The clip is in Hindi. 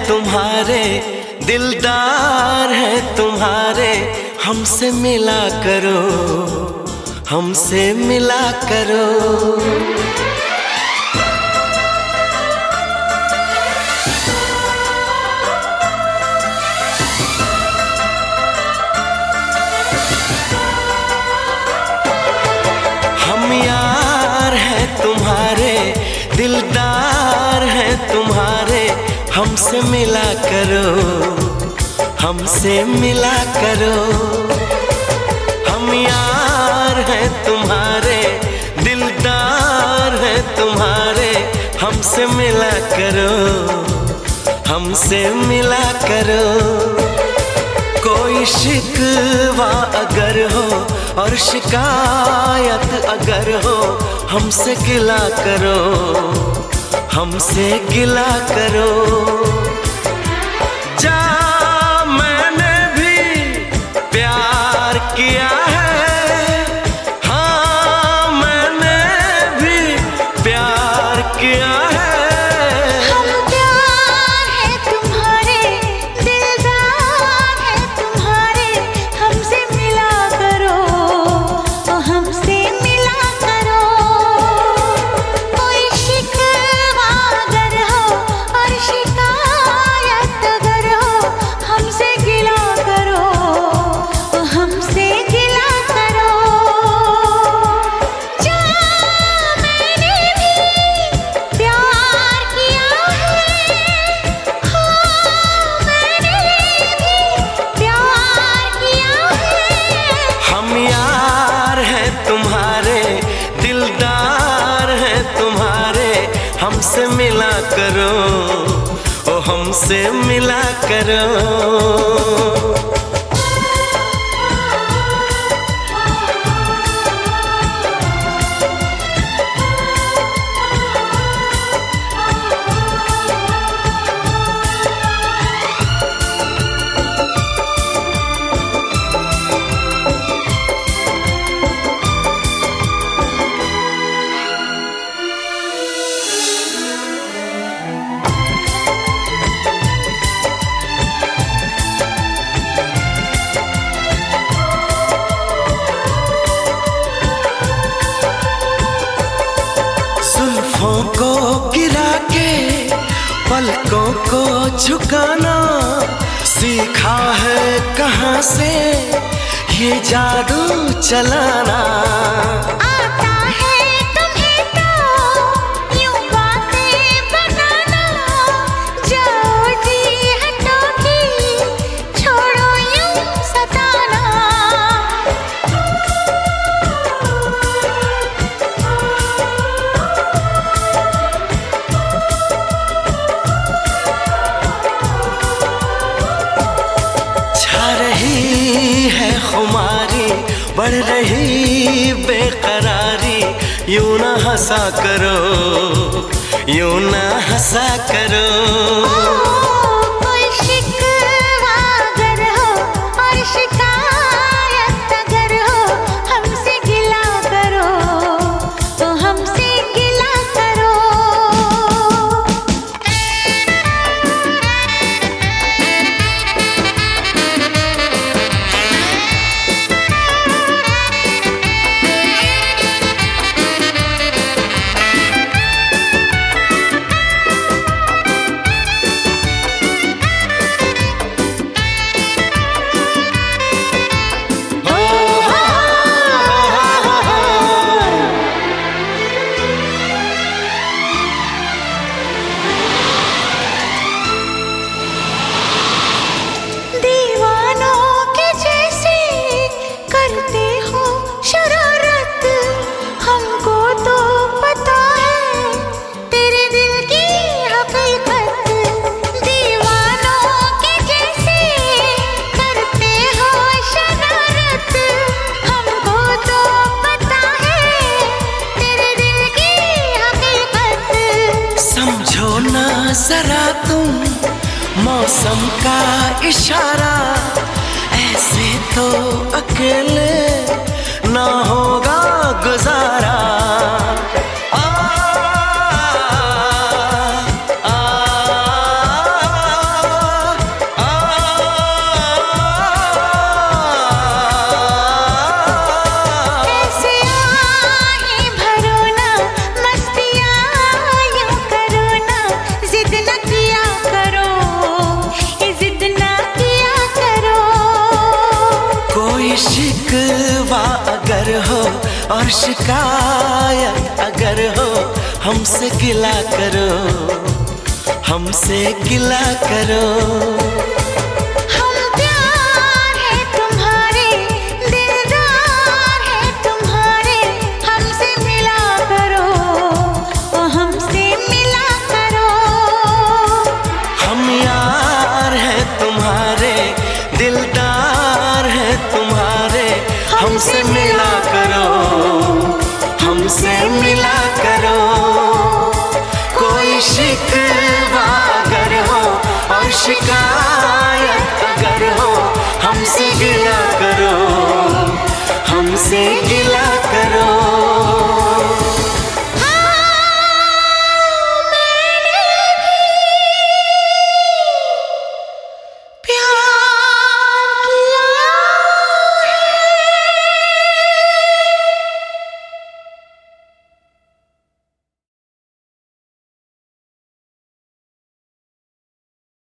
तुम्हारे, दिलदार है तुम्हारे, हमसे मिला करो, हमसे मिला करो। हम यार हैं तुम्हारे, दिलदार हैं तुम्हारे, हमसे मिला करो, हमसे मिला करो। हम यार हैं तुम्हारे, दिलदार हैं तुम्हारे, हमसे मिला करो, हमसे मिला करो। कोई शिकवा अगर हो और शिकायत अगर हो, हमसे गिला करो, हमसे गिला करो। जा मैंने भी प्यार किया है, हाँ मैंने भी प्यार किया है। हम प्यार है तुम्हारे, दिलदार है तुम्हारे, हमसे मिला करो, हमसे मिला करो। कोई शिकवा अगर हो और शिकायत अगर हो, हमसे गिला करो, हमसे गिला करो। जा मैंने भी प्यार किया है, हाँ मैंने भी प्यार किया है। हम यार हैं तुम्हारे, दिलदार हैं तुम्हारे, हमसे मिला करो, ओ हमसे मिला करो। जुल्फों को गिरा के पलकों को झुकाना, सीखा है कहाँ से ये जादू चलाना। आता है तुम्हें तो यूं बातें बनाना, जाओ जी हटो की छोड़ो यूं सताना। छा रही है खुमारी, बढ़ रही बेकरारी, यूं ना हंसा करो, यूं ना हंसा करो। कोई शिकवा अगर हो और शिकायत अगर हो, हमसे गिला करो, तो हमसे गिला करो। दीवानों के जैसे करते हो शरारत, हमको तो पता है तेरे दिल की हकीकत। दीवानों के जैसे करते हो शरारत, हमको तो पता है तेरे दिल की हकीकत। समझो ना जरा तुम मौसम का इशारा, ऐसे तो अकेले ना होगा गुजारा। आ, आ, आ, शिकायत अगर हो हमसे गिला करो, हमसे गिला करो। हम प्यार है तुम्हारे, दिलदार है तुम्हारे, हमसे मिला करो, ओ हमसे मिला करो। हम यार हैं तुम्हारे, दिलदार हैं तुम्हारे, हमसे मिला करो, हमसे मिला करो। कोई शिकवा अगर हो और शिकायत